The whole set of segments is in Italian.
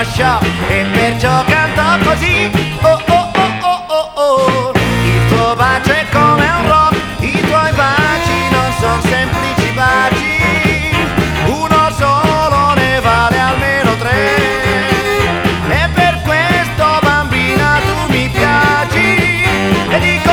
uno shock e perciò canto così. Oh oh oh oh oh oh. Il tuo bacio è come un rock, i tuoi baci non sono semplici baci, uno solo ne vale almeno tre. E per questo bambina tu mi piaci e dico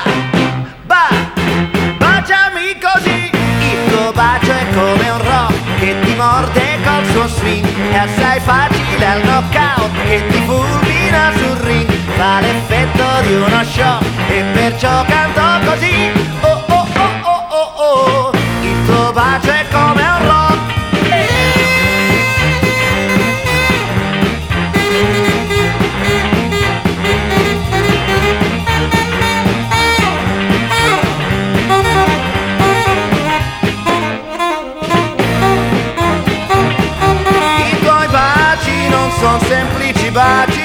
baciami così. Il tuo bacio è come un rock che ti morde col suo swing, è assai facile al knockout che ti fulmina sul ring, fa l'effetto di uno shock e perciò canto così. Oh oh oh oh oh oh. Il tuo bacio è come un rock. I tuoi baci non sono semplici baci,